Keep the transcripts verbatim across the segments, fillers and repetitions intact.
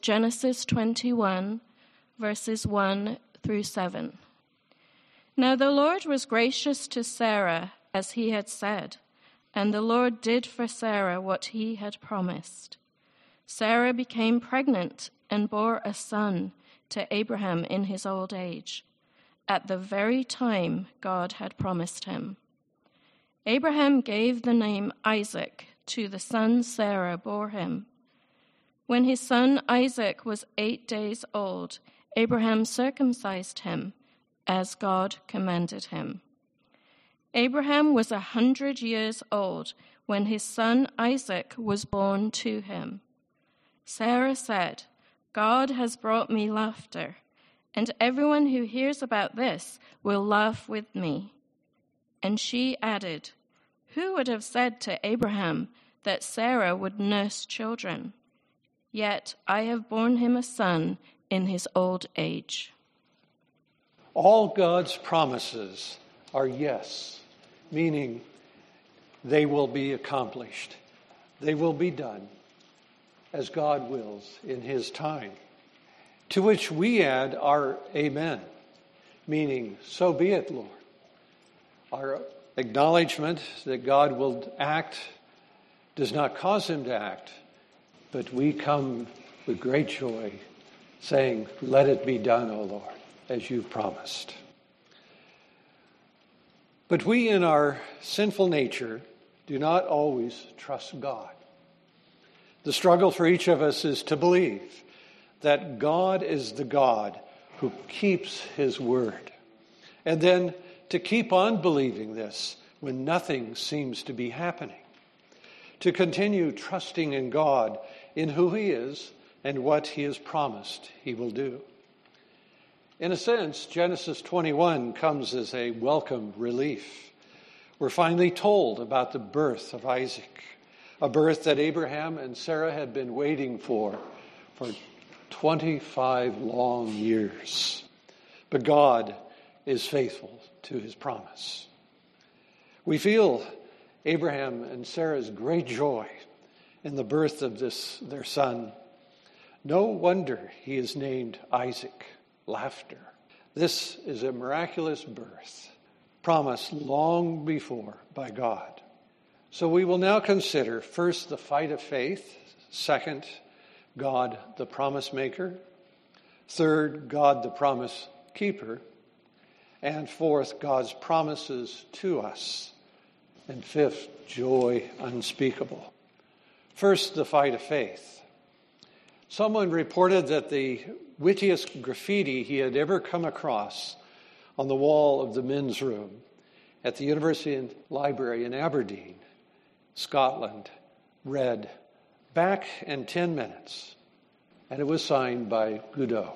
Genesis twenty-one, verses one through seven. Now the Lord was gracious to Sarah, as he had said, and the Lord did for Sarah what he had promised. Sarah became pregnant and bore a son to Abraham in his old age, at the very time God had promised him. Abraham gave the name Isaac to the son Sarah bore him. When his son Isaac was eight days old, Abraham circumcised him, as God commanded him. Abraham was a hundred years old when his son Isaac was born to him. Sarah said, "God has brought me laughter, and everyone who hears about this will laugh with me." And she added, "Who would have said to Abraham that Sarah would nurse children? Yet I have borne him a son in his old age." All God's promises are yes, meaning they will be accomplished. They will be done as God wills in his time. To which we add our amen, meaning so be it, Lord. Our acknowledgement that God will act does not cause him to act, but we come with great joy saying, "Let it be done, O Lord, as you've promised." But we in our sinful nature do not always trust God. The struggle for each of us is to believe that God is the God who keeps his word, and then to keep on believing this when nothing seems to be happening, to continue trusting in God, in who he is and what he has promised he will do. In a sense, Genesis twenty-one comes as a welcome relief. We're finally told about the birth of Isaac, a birth that Abraham and Sarah had been waiting for for twenty-five long years. But God is faithful to his promise. We feel Abraham and Sarah's great joy in the birth of this their son. No wonder he is named Isaac, laughter. This is a miraculous birth, promised long before by God. So we will now consider first the fight of faith, second, God the promise maker, third, God the promise keeper, and fourth, God's promises to us, and fifth, joy unspeakable. First, the fight of faith. Someone reported that the wittiest graffiti he had ever come across on the wall of the men's room at the University Library in Aberdeen, Scotland, read, "Back in ten minutes," and it was signed by Godot.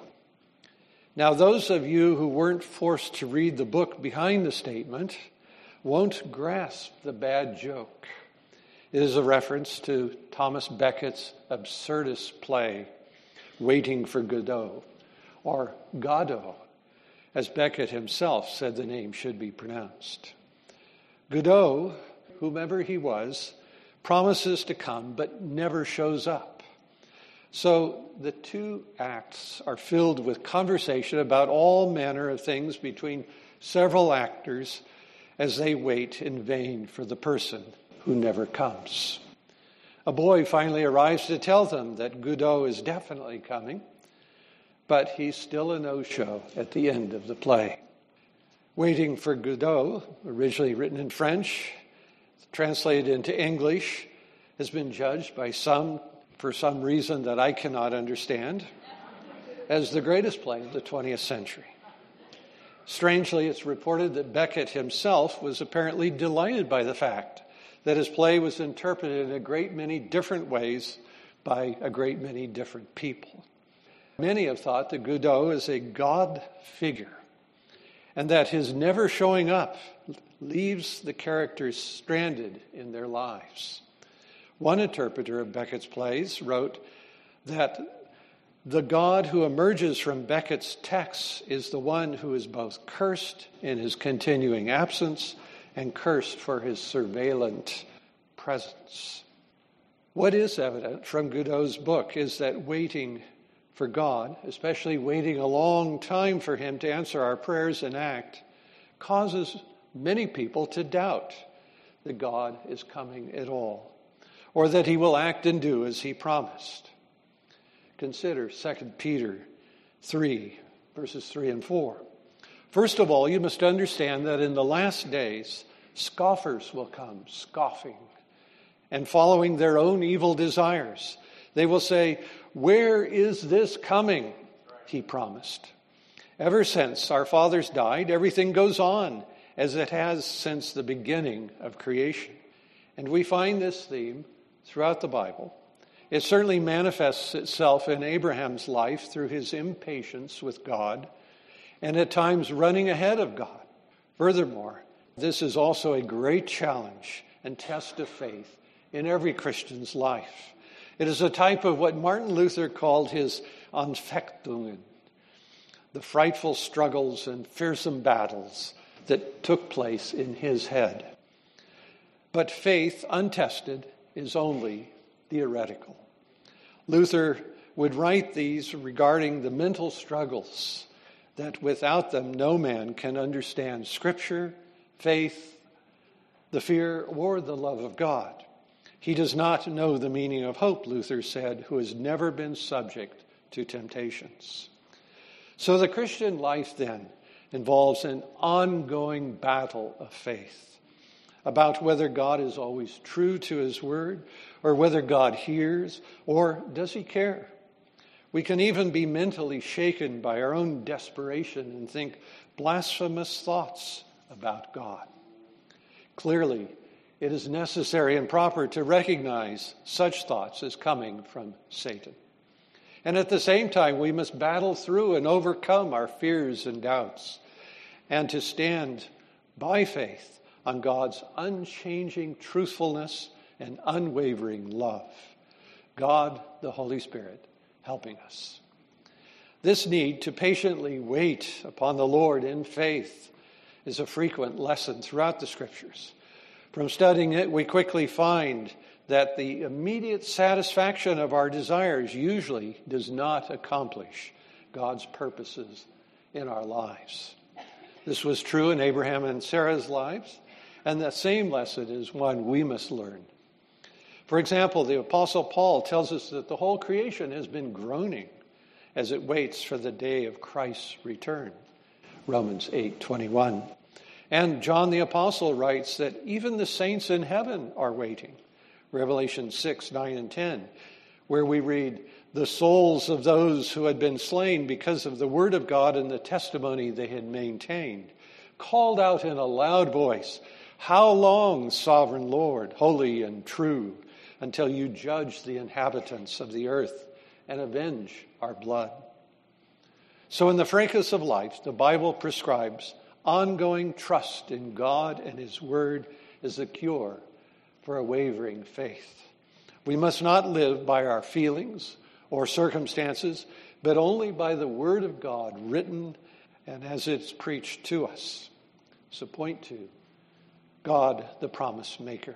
Now, those of you who weren't forced to read the book behind the statement won't grasp the bad joke. It is a reference to Thomas Beckett's absurdist play, Waiting for Godot, or Godot, as Beckett himself said the name should be pronounced. Godot, whomever he was, promises to come but never shows up. So the two acts are filled with conversation about all manner of things between several actors as they wait in vain for the person who never comes. A boy finally arrives to tell them that Godot is definitely coming, but he's still a no-show at the end of the play. Waiting for Godot, originally written in French, translated into English, has been judged by some, for some reason that I cannot understand, as the greatest play of the twentieth century. Strangely, it's reported that Beckett himself was apparently delighted by the fact that his play was interpreted in a great many different ways by a great many different people. Many have thought that Godot is a God figure, and that his never showing up leaves the characters stranded in their lives. One interpreter of Beckett's plays wrote that the God who emerges from Beckett's texts is the one who is both cursed in his continuing absence and cursed for his surveillant presence. What is evident from Godot's book is that waiting for God, especially waiting a long time for him to answer our prayers and act, causes many people to doubt that God is coming at all, or that he will act and do as he promised. Consider Second Peter three, verses three and four. First of all, you must understand that in the last days, scoffers will come, scoffing, and following their own evil desires. They will say, "Where is this coming?" he promised. Ever since our fathers died, everything goes on as it has since the beginning of creation. And we find this theme throughout the Bible. It certainly manifests itself in Abraham's life through his impatience with God and at times running ahead of God. Furthermore, this is also a great challenge and test of faith in every Christian's life. It is a type of what Martin Luther called his Anfechtungen, the frightful struggles and fearsome battles that took place in his head. But faith untested is only theoretical. Luther would write these regarding the mental struggles that without them no man can understand Scripture, faith, the fear, or the love of God. He does not know the meaning of hope, Luther said, who has never been subject to temptations. So the Christian life then involves an ongoing battle of faith about whether God is always true to his word, or whether God hears, or does he care? We can even be mentally shaken by our own desperation and think blasphemous thoughts about God. Clearly, it is necessary and proper to recognize such thoughts as coming from Satan. And at the same time, we must battle through and overcome our fears and doubts, and to stand by faith on God's unchanging truthfulness and unwavering love. God, the Holy Spirit, helping us. This need to patiently wait upon the Lord in faith is a frequent lesson throughout the Scriptures. From studying it, we quickly find that the immediate satisfaction of our desires usually does not accomplish God's purposes in our lives. This was true in Abraham and Sarah's lives, and the same lesson is one we must learn. For example, the Apostle Paul tells us that the whole creation has been groaning as it waits for the day of Christ's return. Romans eight twenty-one. And John the Apostle writes that even the saints in heaven are waiting. Revelation six, nine, and ten, where we read, "The souls of those who had been slain because of the word of God and the testimony they had maintained, called out in a loud voice, 'How long, sovereign Lord, holy and true, until you judge the inhabitants of the earth and avenge our blood?'" So in the fracas of life, the Bible prescribes ongoing trust in God and his word as a cure for a wavering faith. We must not live by our feelings or circumstances, but only by the word of God written and as it's preached to us. So point to God, the promise maker.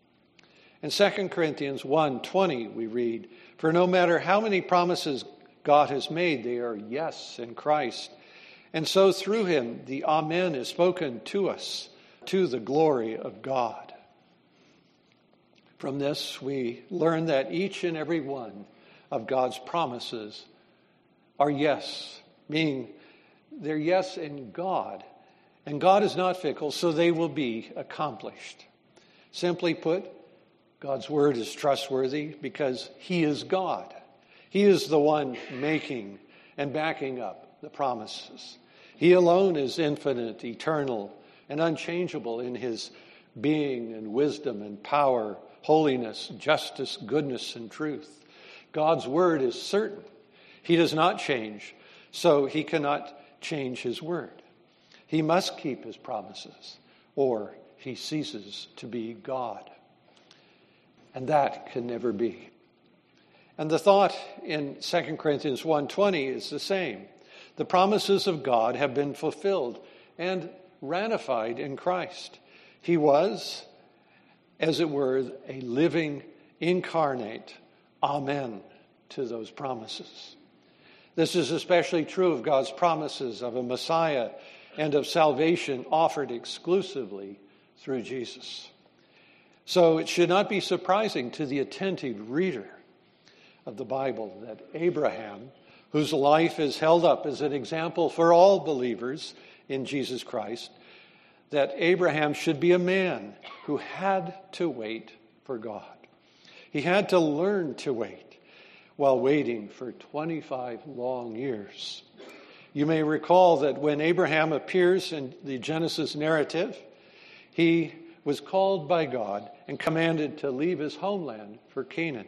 In Second Corinthians one twenty, we read, "For no matter how many promises God has made, they are yes in Christ. And so through him, the Amen is spoken to us, to the glory of God." From this, we learn that each and every one of God's promises are yes, meaning they're yes in God. And God is not fickle, so they will be accomplished. Simply put, God's word is trustworthy because he is God. He is the one making and backing up the promises. He alone is infinite, eternal, and unchangeable in his being and wisdom and power, holiness, justice, goodness, and truth. God's word is certain. He does not change, so he cannot change his word. He must keep his promises, or he ceases to be God. And that can never be. And the thought in Second Corinthians one twenty is the same. The promises of God have been fulfilled and ratified in Christ. He was, as it were, a living, incarnate Amen to those promises. This is especially true of God's promises of a Messiah and of salvation offered exclusively through Jesus. So it should not be surprising to the attentive reader of the Bible that Abraham, whose life is held up as an example for all believers in Jesus Christ, that Abraham should be a man who had to wait for God. He had to learn to wait while waiting for twenty-five long years. You may recall that when Abraham appears in the Genesis narrative, he was called by God and commanded to leave his homeland for Canaan.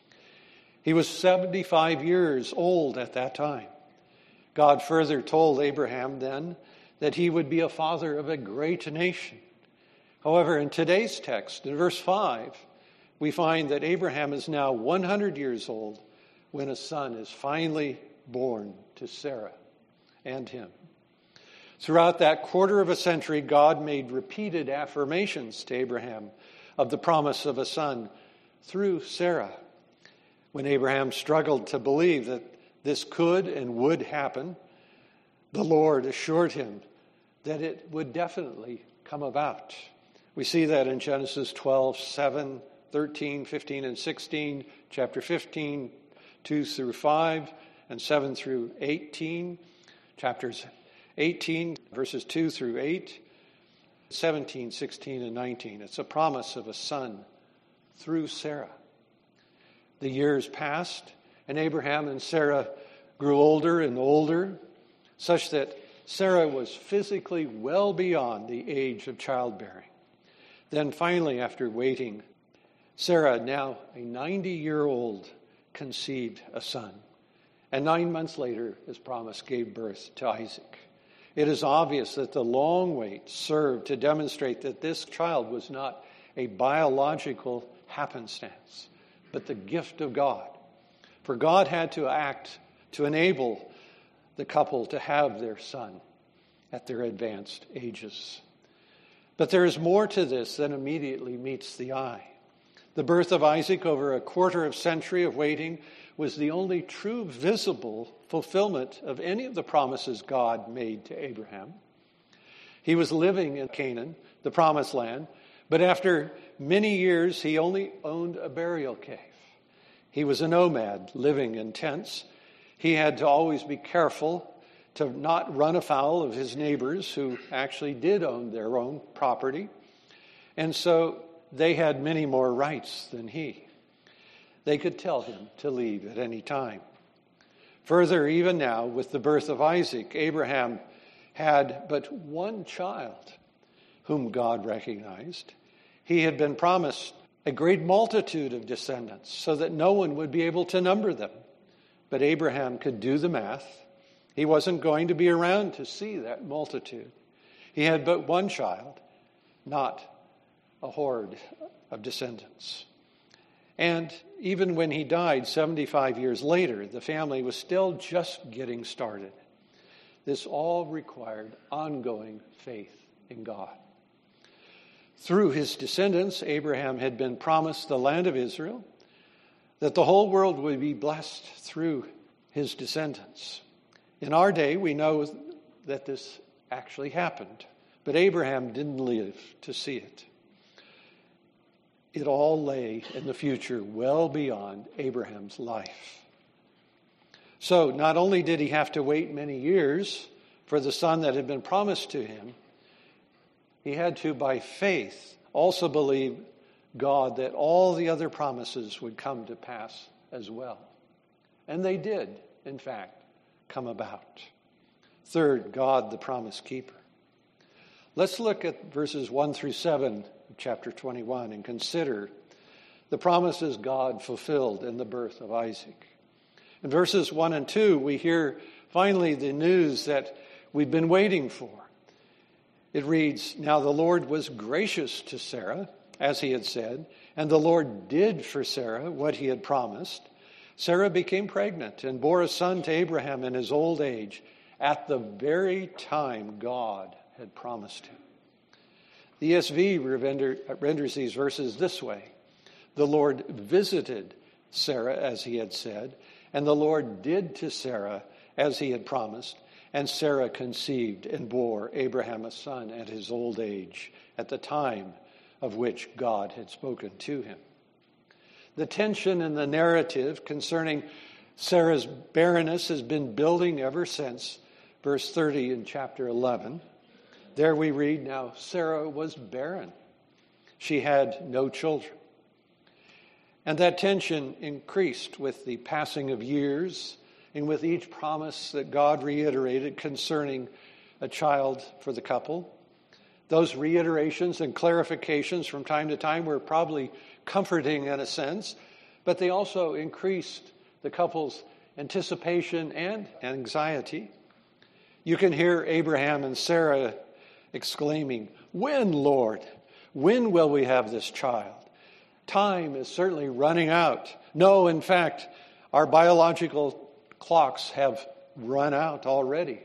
He was seventy-five years old at that time. God further told Abraham then that he would be a father of a great nation. However, in today's text, in verse five, we find that Abraham is now one hundred years old when a son is finally born to Sarah and him. Throughout that quarter of a century, God made repeated affirmations to Abraham of the promise of a son through Sarah. When Abraham struggled to believe that this could and would happen, the Lord assured him that it would definitely come about. We see that in Genesis twelve, seven, thirteen, fifteen, and sixteen, chapter fifteen, two through five, and seven through eighteen, chapters eighteen, verses two through eight, seventeen, sixteen, and nineteen. It's a promise of a son through Sarah. The years passed, and Abraham and Sarah grew older and older, such that Sarah was physically well beyond the age of childbearing. Then finally, after waiting, Sarah, now a ninety-year-old, conceived a son. And nine months later, as promised, gave birth to Isaac. It is obvious that the long wait served to demonstrate that this child was not a biological happenstance, but the gift of God. For God had to act to enable the couple to have their son at their advanced ages. But there is more to this than immediately meets the eye. The birth of Isaac over a quarter of century of waiting was the only true visible fulfillment of any of the promises God made to Abraham. He was living in Canaan, the promised land, but after many years he only owned a burial cave. He was a nomad living in tents. He had to always be careful to not run afoul of his neighbors who actually did own their own property. And so they had many more rights than he. They could tell him to leave at any time. Further, even now, with the birth of Isaac, Abraham had but one child whom God recognized. He had been promised a great multitude of descendants so that no one would be able to number them. But Abraham could do the math. He wasn't going to be around to see that multitude. He had but one child, not a horde of descendants. And even when he died seventy-five years later, the family was still just getting started. This all required ongoing faith in God. Through his descendants, Abraham had been promised the land of Israel, that the whole world would be blessed through his descendants. In our day, we know that this actually happened, but Abraham didn't live to see it. It all lay in the future well beyond Abraham's life. So not only did he have to wait many years for the son that had been promised to him, he had to, by faith, also believe God that all the other promises would come to pass as well. And they did, in fact, come about. Third, God, the promise keeper. Let's look at verses one through seven of chapter twenty-one and consider the promises God fulfilled in the birth of Isaac. In verses one and two, we hear finally the news that we've been waiting for. It reads, "Now the Lord was gracious to Sarah, as he had said, and the Lord did for Sarah what he had promised. Sarah became pregnant and bore a son to Abraham in his old age, at the very time God had promised him." The E S V renders these verses this way: "The Lord visited Sarah as he had said, And the Lord did to Sarah as he had promised, and Sarah conceived and bore Abraham a son at his old age, at the time of which God had spoken to him. The tension in the narrative concerning Sarah's barrenness has been building ever since verse thirty in chapter eleven. There we read, now Sarah was barren. She had no children. And that tension increased with the passing of years and with each promise that God reiterated concerning a child for the couple. Those reiterations and clarifications from time to time were probably comforting in a sense, but they also increased the couple's anticipation and anxiety. You can hear Abraham and Sarah exclaiming, "When, Lord? When will we have this child? Time is certainly running out." No, in fact, our biological clocks have run out already.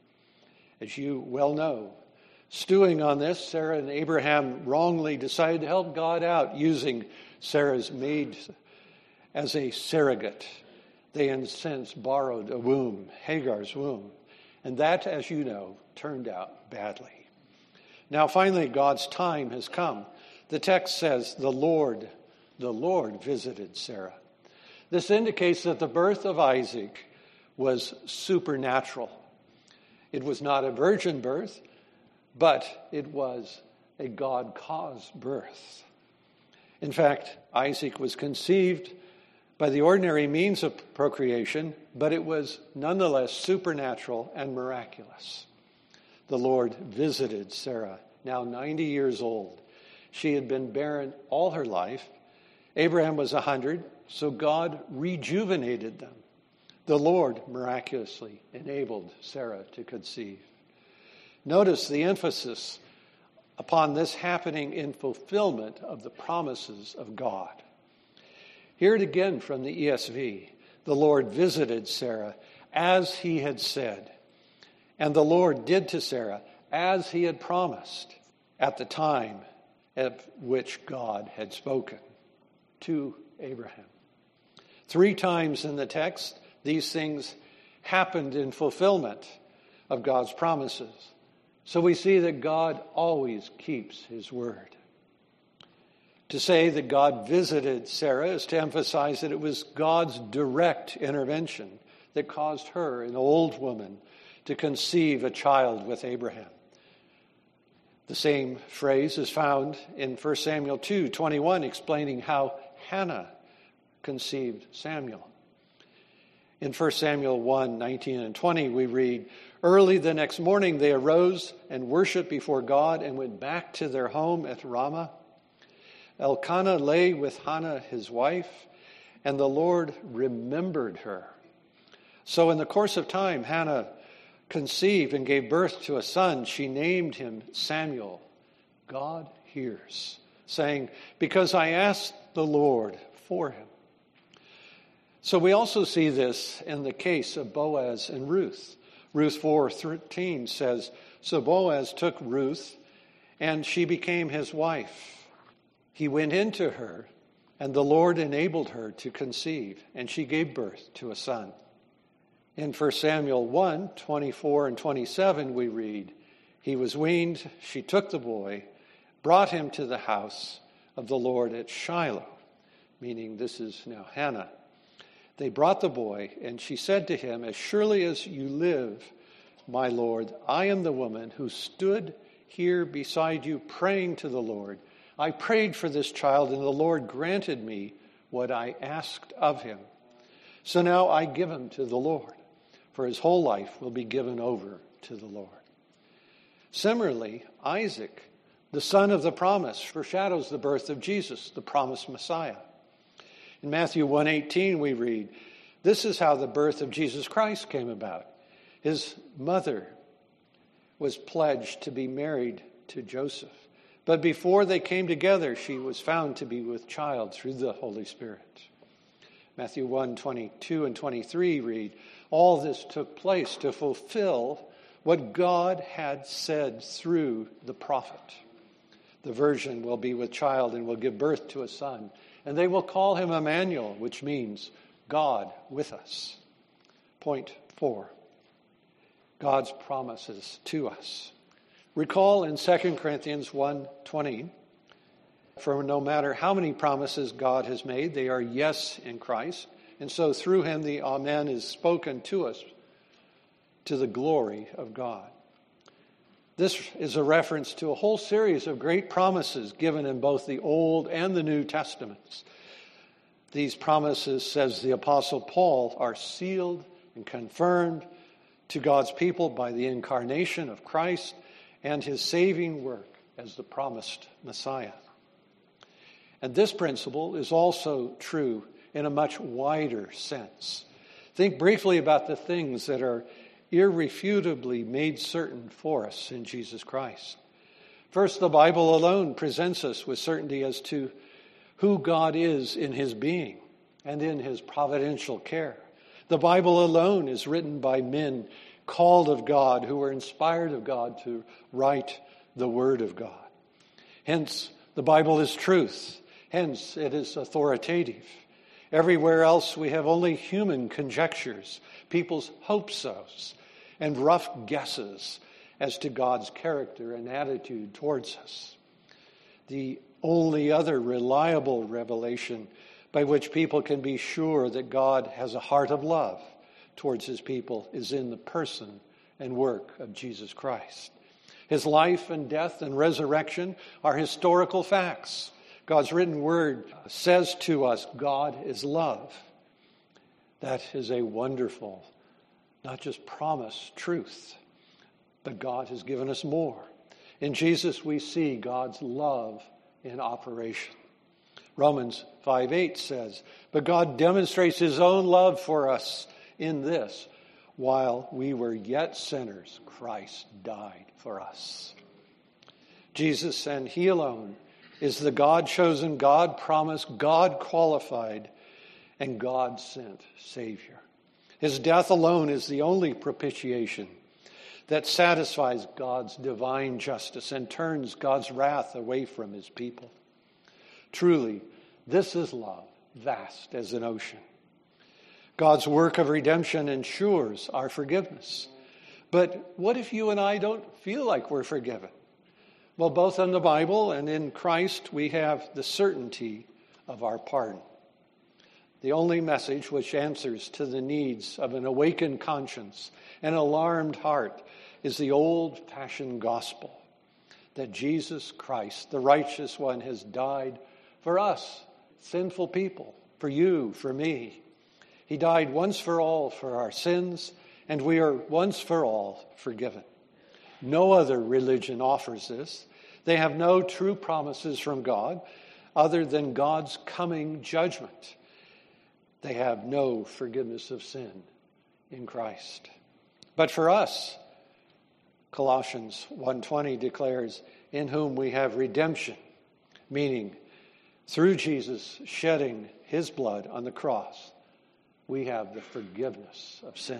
As you well know, stewing on this, Sarah and Abraham wrongly decided to help God out using Sarah's maid as a surrogate. They, in a sense, borrowed a womb, Hagar's womb. And that, as you know, turned out badly. Now, finally, God's time has come. The text says, the Lord, the Lord visited Sarah. This indicates that the birth of Isaac was supernatural. It was not a virgin birth, but it was a God-caused birth. In fact, Isaac was conceived by the ordinary means of procreation, but it was nonetheless supernatural and miraculous. The Lord visited Sarah, now ninety years old. She had been barren all her life. Abraham was one hundred, so God rejuvenated them. The Lord miraculously enabled Sarah to conceive. Notice the emphasis upon this happening in fulfillment of the promises of God. Hear it again from the E S V. The Lord visited Sarah as he had said, and the Lord did to Sarah as he had promised at the time at which God had spoken to Abraham. Three times in the text, these things happened in fulfillment of God's promises. So we see that God always keeps his word. To say that God visited Sarah is to emphasize that it was God's direct intervention that caused her, an old woman, to conceive a child with Abraham. The same phrase is found in First Samuel two twenty-one, explaining how Hannah conceived Samuel. In First Samuel one nineteen and twenty, we read, early the next morning they arose and worshiped before God and went back to their home at Ramah. Elkanah lay with Hannah, his wife, and the Lord remembered her. So in the course of time, Hannah conceived and gave birth to a son. She named him Samuel. God hears, saying, because I asked the Lord for him. So we also see this in the case of Boaz and Ruth. Ruth four thirteen says, so Boaz took Ruth, and she became his wife. He went into her, and the Lord enabled her to conceive, and she gave birth to a son. In First Samuel one twenty-four and twenty-seven, we read, he was weaned, she took the boy, brought him to the house of the Lord at Shiloh, meaning this is now Hannah. They brought the boy, and she said to him, as surely as you live, my Lord, I am the woman who stood here beside you praying to the Lord. I prayed for this child, and the Lord granted me what I asked of him. So now I give him to the Lord, for his whole life will be given over to the Lord. Similarly, Isaac, the son of the promise, foreshadows the birth of Jesus, the promised Messiah. In Matthew one eighteen, we read, this is how the birth of Jesus Christ came about. His mother was pledged to be married to Joseph. But before they came together, she was found to be with child through the Holy Spirit. Matthew one twenty-two and twenty-three read, all this took place to fulfill what God had said through the prophet. The virgin will be with child and will give birth to a son, and they will call him Emmanuel, which means God with us. Point four, God's promises to us. Recall in Second Corinthians one twenty, for no matter how many promises God has made, they are yes in Christ. And so through him the Amen is spoken to us to the glory of God. This is a reference to a whole series of great promises given in both the Old and the New Testaments. These promises, says the Apostle Paul, are sealed and confirmed to God's people by the incarnation of Christ and his saving work as the promised Messiah. And this principle is also true in a much wider sense. Think briefly about the things that are irrefutably made certain for us in Jesus Christ. First, the Bible alone presents us with certainty as to who God is in his being and in his providential care. The Bible alone is written by men called of God, who were inspired of God to write the Word of God. Hence, the Bible is truth. Hence, it is authoritative. Everywhere else, we have only human conjectures, people's hope-sos, and rough guesses as to God's character and attitude towards us. The only other reliable revelation by which people can be sure that God has a heart of love towards his people is in the person and work of Jesus Christ. His life and death and resurrection are historical facts. God's written word says to us, God is love. That is a wonderful, not just promise, truth, but God has given us more. In Jesus, we see God's love in operation. Romans five eight says, but God demonstrates his own love for us in this: while we were yet sinners, Christ died for us. Jesus and he alone is the God-chosen, God-promised, God-qualified, and God-sent Savior. His death alone is the only propitiation that satisfies God's divine justice and turns God's wrath away from his people. Truly, this is love, vast as an ocean. God's work of redemption ensures our forgiveness. But what if you and I don't feel like we're forgiven? Well, both in the Bible and in Christ, we have the certainty of our pardon. The only message which answers to the needs of an awakened conscience and alarmed heart is the old-fashioned gospel that Jesus Christ, the righteous one, has died for us, sinful people, for you, for me. He died once for all for our sins, and we are once for all forgiven. No other religion offers this. They have no true promises from God other than God's coming judgment. They have no forgiveness of sin in Christ. But for us, Colossians one twenty declares, in whom we have redemption, meaning through Jesus shedding his blood on the cross, we have the forgiveness of sin.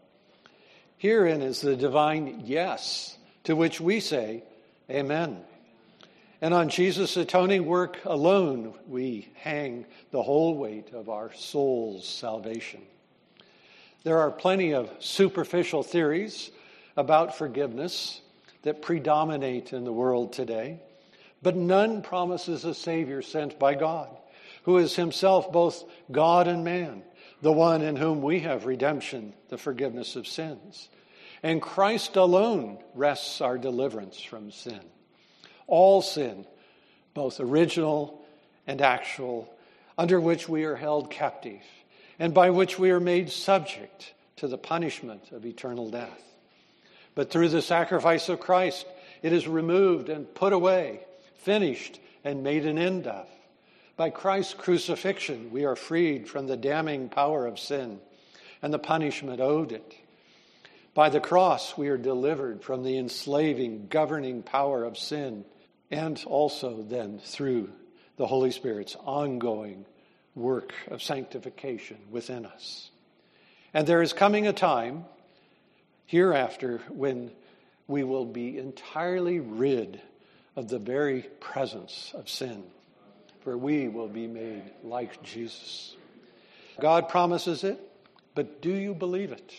Herein is the divine yes, to which we say, amen. And on Jesus' atoning work alone, we hang the whole weight of our soul's salvation. There are plenty of superficial theories about forgiveness that predominate in the world today, but none promises a Savior sent by God, who is himself both God and man, the one in whom we have redemption, the forgiveness of sins. And Christ alone rests our deliverance from sin. All sin, both original and actual, under which we are held captive, and by which we are made subject to the punishment of eternal death. But through the sacrifice of Christ, it is removed and put away, finished and made an end of. By Christ's crucifixion, we are freed from the damning power of sin and the punishment owed it. By the cross, we are delivered from the enslaving, governing power of sin, and also then through the Holy Spirit's ongoing work of sanctification within us. And there is coming a time hereafter when we will be entirely rid of the very presence of sin, for we will be made like Jesus. God promises it, but do you believe it?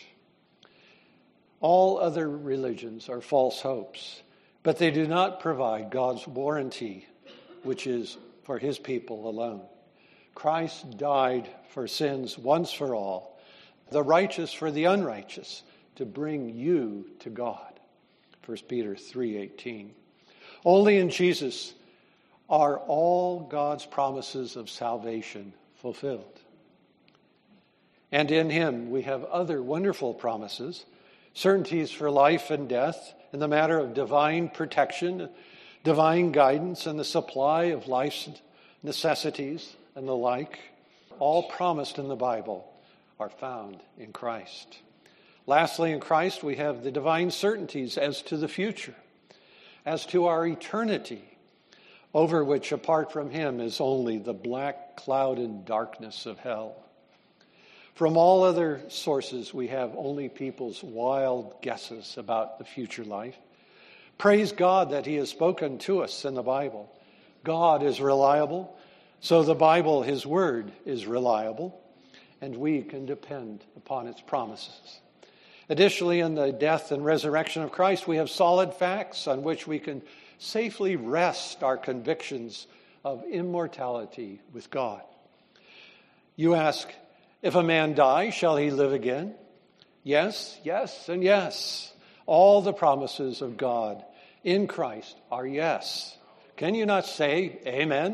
All other religions are false hopes, but they do not provide God's warranty, which is for his people alone. Christ died for sins once for all, the righteous for the unrighteous, to bring you to God. First Peter three eighteen. Only in Jesus are all God's promises of salvation fulfilled. And in him we have other wonderful promises, certainties for life and death in the matter of divine protection, divine guidance, and the supply of life's necessities and the like, all promised in the Bible, are found in Christ. Lastly, in Christ we have the divine certainties as to the future, as to our eternity, over which apart from him is only the black cloud and darkness of hell. From all other sources, we have only people's wild guesses about the future life. Praise God that he has spoken to us in the Bible. God is reliable, so the Bible, his word, is reliable, and we can depend upon its promises. Additionally, in the death and resurrection of Christ, we have solid facts on which we can safely rest our convictions of immortality with God. You ask, if a man die, shall he live again? Yes, yes, and yes. All the promises of God in Christ are yes. Can you not say amen? Amen.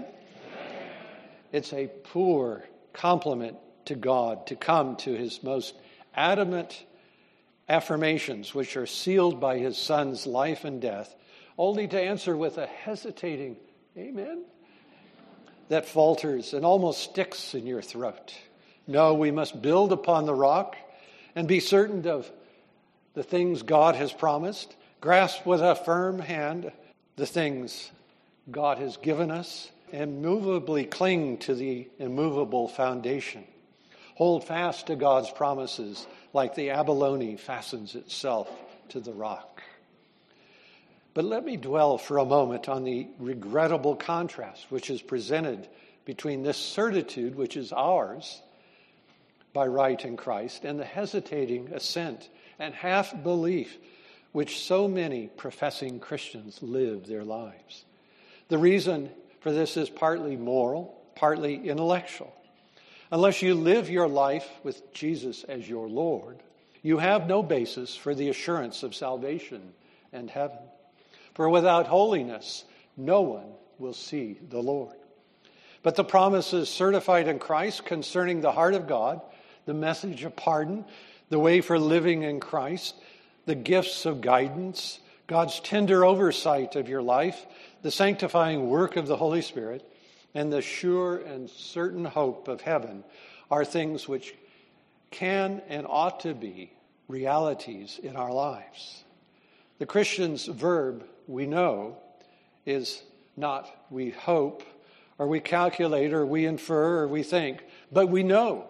It's a poor compliment to God to come to his most adamant affirmations, which are sealed by his Son's life and death, only to answer with a hesitating amen that falters and almost sticks in your throat. No, we must build upon the rock and be certain of the things God has promised, grasp with a firm hand the things God has given us, and immovably cling to the immovable foundation. Hold fast to God's promises like the abalone fastens itself to the rock. But let me dwell for a moment on the regrettable contrast which is presented between this certitude, which is ours by right in Christ, and the hesitating assent and half belief which so many professing Christians live their lives. The reason for this is partly moral, partly intellectual. Unless you live your life with Jesus as your Lord, you have no basis for the assurance of salvation and heaven. For without holiness, no one will see the Lord. But the promises certified in Christ concerning the heart of God, the message of pardon, the way for living in Christ, the gifts of guidance, God's tender oversight of your life, the sanctifying work of the Holy Spirit, and the sure and certain hope of heaven are things which can and ought to be realities in our lives. The Christian's verb, we know, is not we hope, or we calculate, or we infer, or we think, but we know.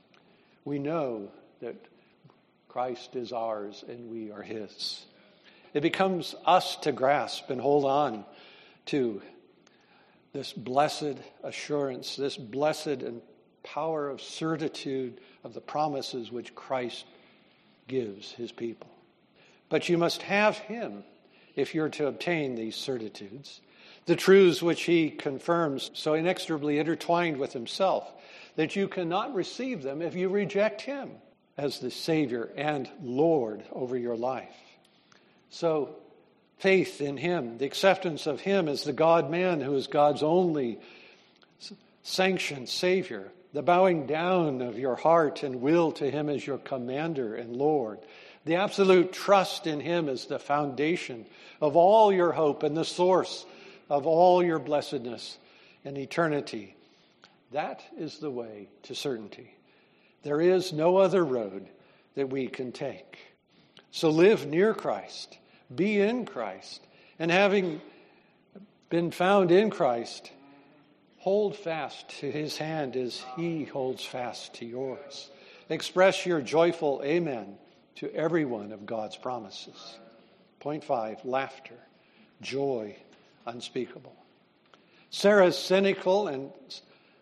We know that Christ is ours and we are his. It becomes us to grasp and hold on to this blessed assurance, this blessed and power of certitude of the promises which Christ gives his people. But you must have him if you're to obtain these certitudes, the truths which he confirms so inextricably intertwined with himself that you cannot receive them if you reject him as the Savior and Lord over your life. So faith in him, the acceptance of him as the God-man who is God's only sanctioned Savior, the bowing down of your heart and will to him as your commander and Lord, the absolute trust in him as the foundation of all your hope and the source of all your blessedness and eternity. That is the way to certainty. There is no other road that we can take. So live near Christ, be in Christ, and having been found in Christ, hold fast to his hand as he holds fast to yours. Express your joyful amen to every one of God's promises. Point five, laughter, joy unspeakable. Sarah's cynical and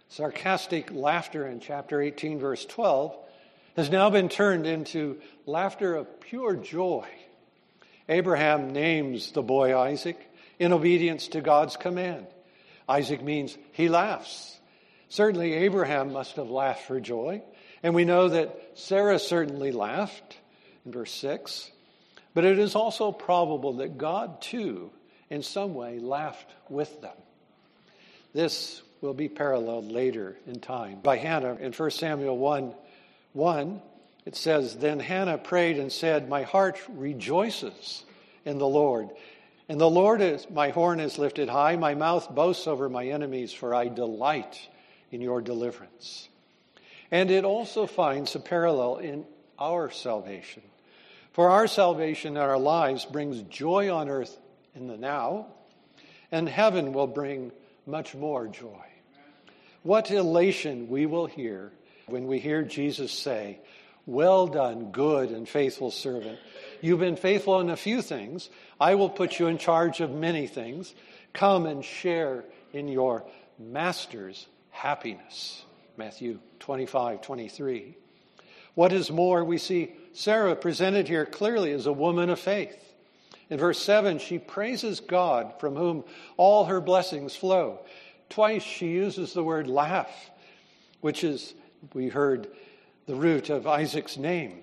Sarcastic laughter in chapter eighteen, verse twelve, has now been turned into laughter of pure joy. Abraham names the boy Isaac in obedience to God's command. Isaac means he laughs. Certainly Abraham must have laughed for joy, and we know that Sarah certainly laughed in verse six. But it is also probable that God too, in some way, laughed with them. This will be paralleled later in time by Hannah in First Samuel one one. It says, "Then Hannah prayed and said, 'My heart rejoices in the Lord. And the Lord is, my horn is lifted high. My mouth boasts over my enemies, for I delight in your deliverance.'" And it also finds a parallel in our salvation. For our salvation in our lives brings joy on earth in the now, and heaven will bring much more joy. What elation we will hear when we hear Jesus say, "Well done, good and faithful servant. You've been faithful in a few things. I will put you in charge of many things. Come and share in your master's happiness." Matthew twenty-five twenty-three. What is more, we see Sarah presented here clearly as a woman of faith. In verse seven, she praises God from whom all her blessings flow. Twice she uses the word laugh, which is, we heard, the root of Isaac's name.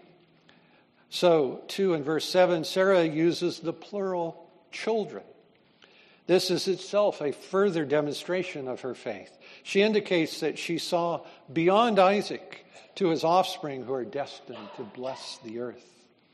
So, too, in verse seven, Sarah uses the plural children. This is itself a further demonstration of her faith. She indicates that she saw beyond Isaac to his offspring who are destined to bless the earth.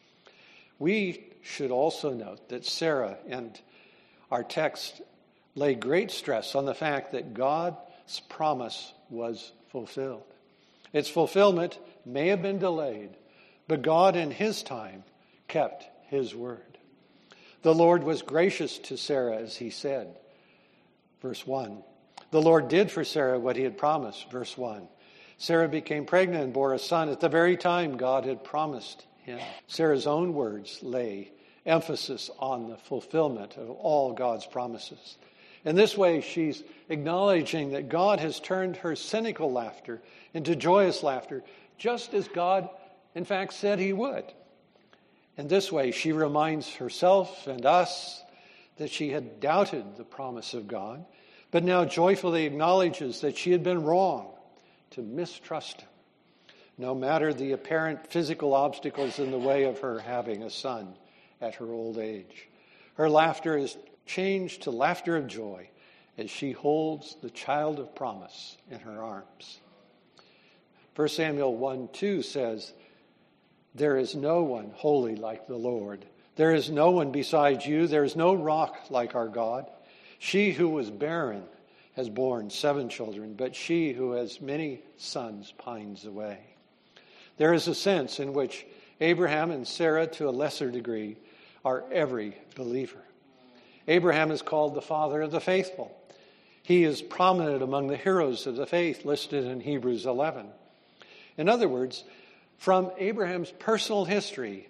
We should also note that Sarah and our text lay great stress on the fact that God's promise was fulfilled. Its fulfillment may have been delayed, but God in his time kept his word. The Lord was gracious to Sarah, as he said, verse one. The Lord did for Sarah what he had promised, verse one. Sarah became pregnant and bore a son at the very time God had promised him. Sarah's own words lay emphasis on the fulfillment of all God's promises. In this way, she's acknowledging that God has turned her cynical laughter into joyous laughter, just as God, in fact, said he would. In this way, she reminds herself and us that she had doubted the promise of God, but now joyfully acknowledges that she had been wrong to mistrust him, no matter the apparent physical obstacles in the way of her having a son at her old age. Her laughter is changed to laughter of joy as she holds the child of promise in her arms. First Samuel one two says, "There is no one holy like the Lord. There is no one besides you. There is no rock like our God. She who was barren has borne seven children, but she who has many sons pines away." There is a sense in which Abraham and Sarah, to a lesser degree, are every believer. Abraham is called the father of the faithful. He is prominent among the heroes of the faith listed in Hebrews eleven. In other words, from Abraham's personal history,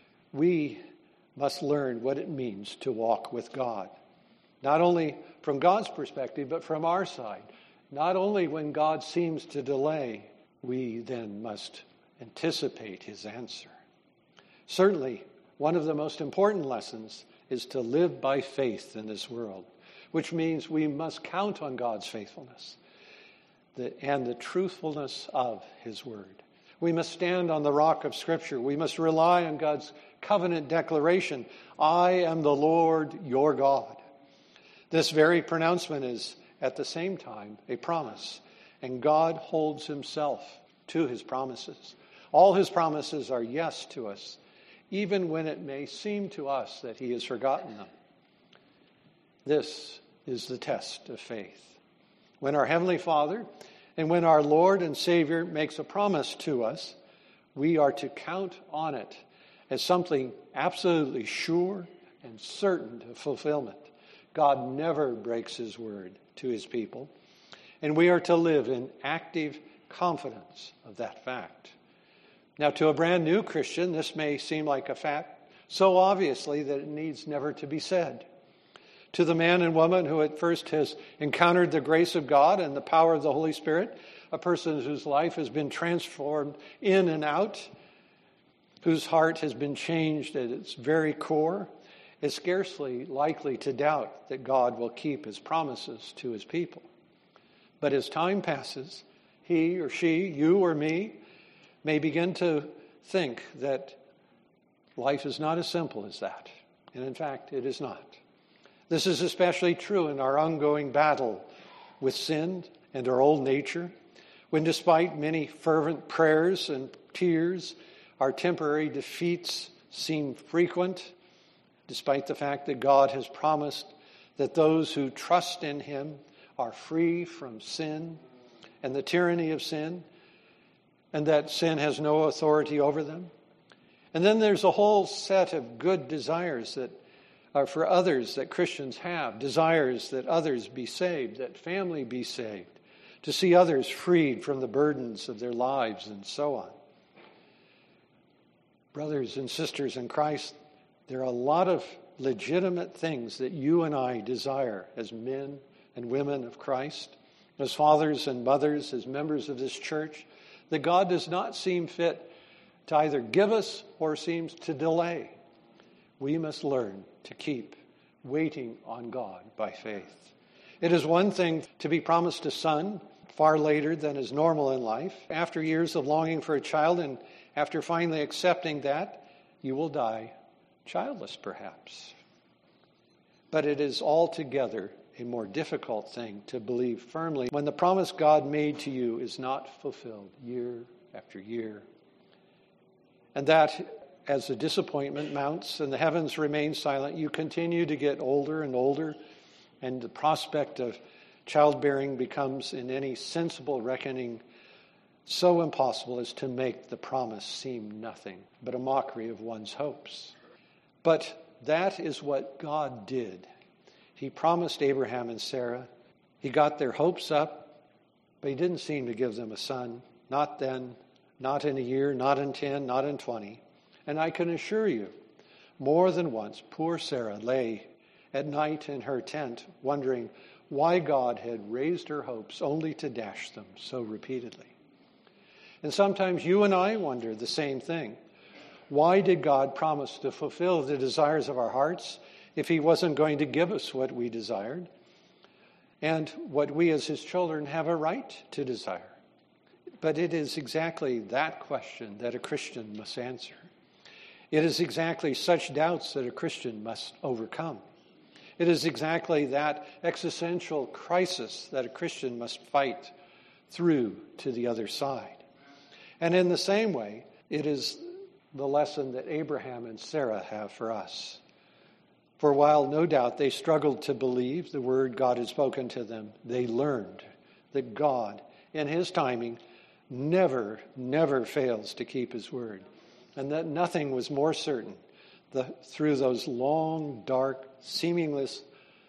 we must learn what it means to walk with God. Not only from God's perspective, but from our side. Not only when God seems to delay, we then must anticipate his answer. Certainly, one of the most important lessons is to live by faith in this world, which means we must count on God's faithfulness and the truthfulness of his word. We must stand on the rock of Scripture. We must rely on God's covenant declaration, "I am the Lord your God." This very pronouncement is at the same time a promise, and God holds himself to his promises. All his promises are yes to us, even when it may seem to us that he has forgotten them. This is the test of faith. When our Heavenly Father and when our Lord and Savior makes a promise to us, we are to count on it as something absolutely sure and certain of fulfillment. God never breaks his word to his people, and we are to live in active confidence of that fact. Now, to a brand new Christian, this may seem like a fact so obviously that it needs never to be said. to the man and woman who at first has encountered the grace of God and the power of the Holy Spirit, a person whose life has been transformed in and out, whose heart has been changed at its very core, is scarcely likely to doubt that God will keep his promises to his people. But as time passes, he or she, you or me, may begin to think that life is not as simple as that. And in fact, it is not. This is especially true in our ongoing battle with sin and our old nature, when despite many fervent prayers and tears, our temporary defeats seem frequent, despite the fact that God has promised that those who trust in him are free from sin and the tyranny of sin, and that sin has no authority over them. And then there's a whole set of good desires that are for others that Christians have, desires that others be saved, that family be saved, to see others freed from the burdens of their lives and so on. Brothers and sisters in Christ, there are a lot of legitimate things that you and I desire as men and women of Christ, as fathers and mothers, as members of this church, that God does not seem fit to either give us or seems to delay. We must learn to keep waiting on God by faith. It is one thing to be promised a son far later than is normal in life. After years of longing for a child and after finally accepting that, you will die childless perhaps. But it is altogether a more difficult thing to believe firmly when the promise God made to you is not fulfilled year after year. And that as the disappointment mounts and the heavens remain silent, you continue to get older and older, and the prospect of childbearing becomes, in any sensible reckoning, so impossible as to make the promise seem nothing but a mockery of one's hopes. But that is what God did. He promised Abraham and Sarah. He got their hopes up, but he didn't seem to give them a son. Not then, not in a year, not in ten, not in twenty. And I can assure you, more than once, poor Sarah lay at night in her tent wondering why God had raised her hopes only to dash them so repeatedly. And sometimes you and I wonder the same thing. Why did God promise to fulfill the desires of our hearts if he wasn't going to give us what we desired and what we as his children have a right to desire? But it is exactly that question that a Christian must answer. It is exactly such doubts that a Christian must overcome. It is exactly that existential crisis that a Christian must fight through to the other side. And in the same way, it is the lesson that Abraham and Sarah have for us. For while no doubt they struggled to believe the word God had spoken to them, they learned that God, in his timing, never, never fails to keep his word. And that nothing was more certain the, through those long, dark, seamless,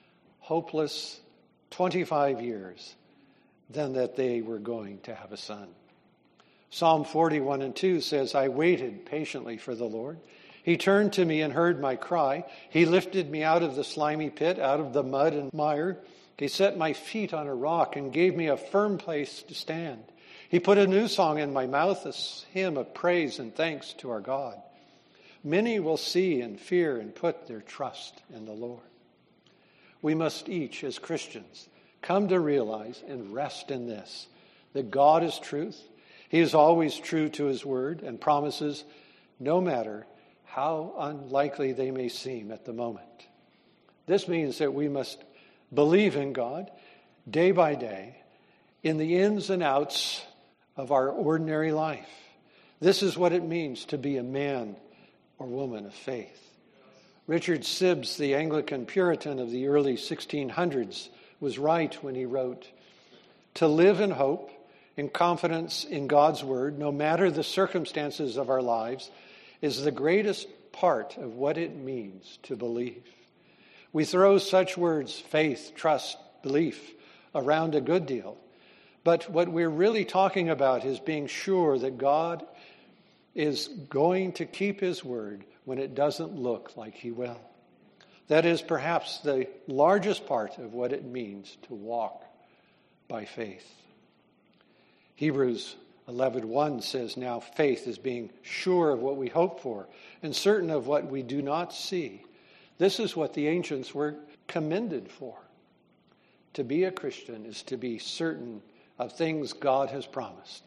hopeless twenty-five years than that they were going to have a son. Psalm forty-one and two says, I waited patiently for the Lord. He turned to me and heard my cry. He lifted me out of the slimy pit, out of the mud and mire. He set my feet on a rock and gave me a firm place to stand. He put a new song in my mouth, a hymn of praise and thanks to our God. Many will see and fear and put their trust in the Lord. We must each, as Christians, come to realize and rest in this, that God is truth. He is always true to his word and promises, no matter how unlikely they may seem at the moment. This means that we must believe in God day by day in the ins and outs of our ordinary life. This is what it means to be a man or woman of faith. Richard Sibbes, the Anglican Puritan of the early sixteen hundreds, was right when he wrote, to live in hope, in confidence in God's word, no matter the circumstances of our lives, is the greatest part of what it means to believe. We throw such words, faith, trust, belief, around a good deal. But what we're really talking about is being sure that God is going to keep his word when it doesn't look like he will. That is perhaps the largest part of what it means to walk by faith. Hebrews eleven one says, now faith is being sure of what we hope for and certain of what we do not see. This is what the ancients were commended for. To be a Christian is to be certain of things God has promised,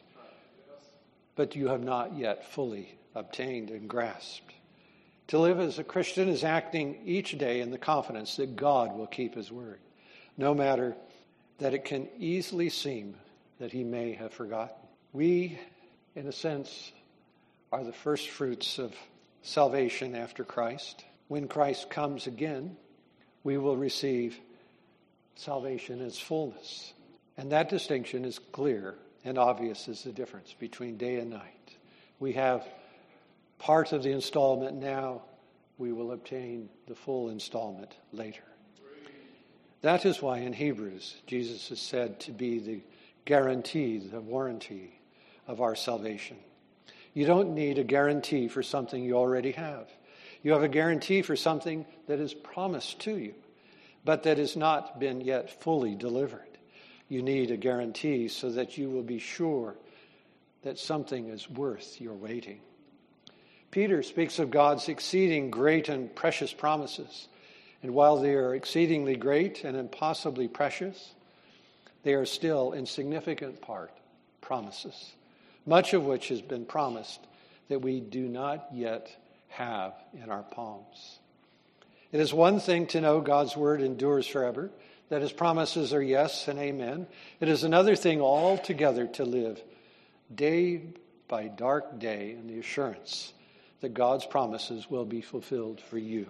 but you have not yet fully obtained and grasped. To live as a Christian is acting each day in the confidence that God will keep his word, no matter that it can easily seem that he may have forgotten. We, in a sense, are the first fruits of salvation after Christ. When Christ comes again, we will receive salvation in its fullness. And that distinction is clear and obvious as the difference between day and night. We have part of the installment now. We will obtain the full installment later. That is why in Hebrews, Jesus is said to be the guarantee, the warranty of our salvation. You don't need a guarantee for something you already have. You have a guarantee for something that is promised to you, but that has not been yet fully delivered. You need a guarantee so that you will be sure that something is worth your waiting. Peter speaks of God's exceeding great and precious promises. And while they are exceedingly great and impossibly precious, they are still in significant part promises, much of which has been promised that we do not yet have in our palms. It is one thing to know God's word endures forever, that his promises are yes and amen. It is another thing altogether to live day by dark day in the assurance that God's promises will be fulfilled for you,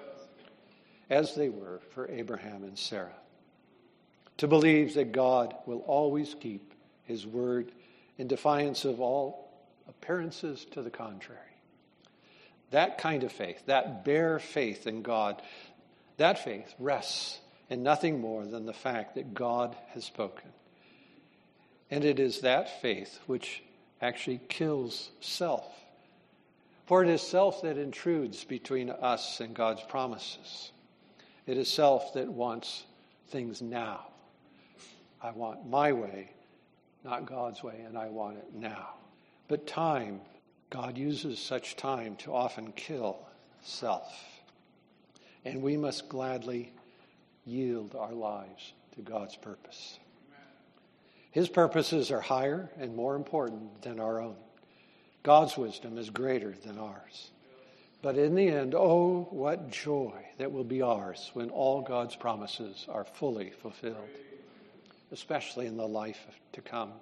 as they were for Abraham and Sarah. To believe that God will always keep his word in defiance of all appearances to the contrary. That kind of faith, that bare faith in God, that faith rests in nothing more than the fact that God has spoken. And it is that faith which actually kills self. For it is self that intrudes between us and God's promises. It is self that wants things now. I want my way, not God's way, and I want it now. But time, God uses such time to often kill self. And we must gladly yield our lives to God's purpose. His purposes are higher and more important than our own. God's wisdom is greater than ours. But in the end, oh, what joy that will be ours when all God's promises are fully fulfilled, especially in the life to come.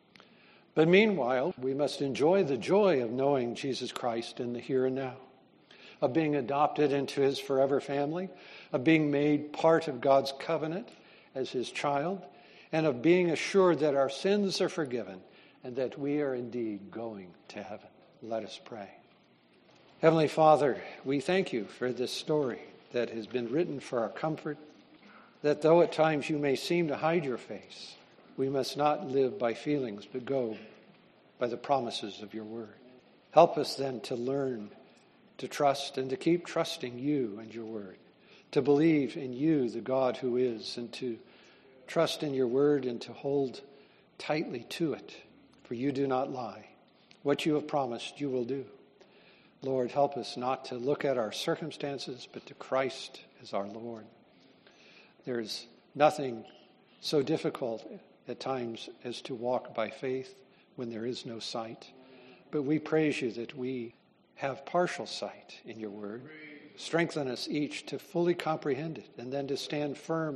But meanwhile, we must enjoy the joy of knowing Jesus Christ in the here and now, of being adopted into his forever family, of being made part of God's covenant as his child, and of being assured that our sins are forgiven and that we are indeed going to heaven. Let us pray. Heavenly Father, we thank you for this story that has been written for our comfort, that though at times you may seem to hide your face, we must not live by feelings, but go by the promises of your word. Help us then to learn to trust and to keep trusting you and your word, to believe in you, the God who is, and to trust in your word and to hold tightly to it, for you do not lie. What you have promised, you will do. Lord, help us not to look at our circumstances, but to Christ as our Lord. There is nothing so difficult at times as to walk by faith when there is no sight. But we praise you that we have partial sight in your word. Strengthen us each to fully comprehend it and then to stand firm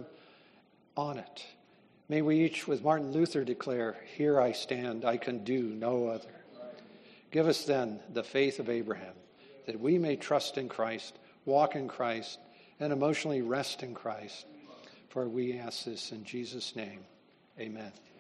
on it. May we each, with Martin Luther, declare, "Here I stand, I can do no other." Give us then the faith of Abraham, that we may trust in Christ, walk in Christ, and emotionally rest in Christ. For we ask this in Jesus' name. Amen.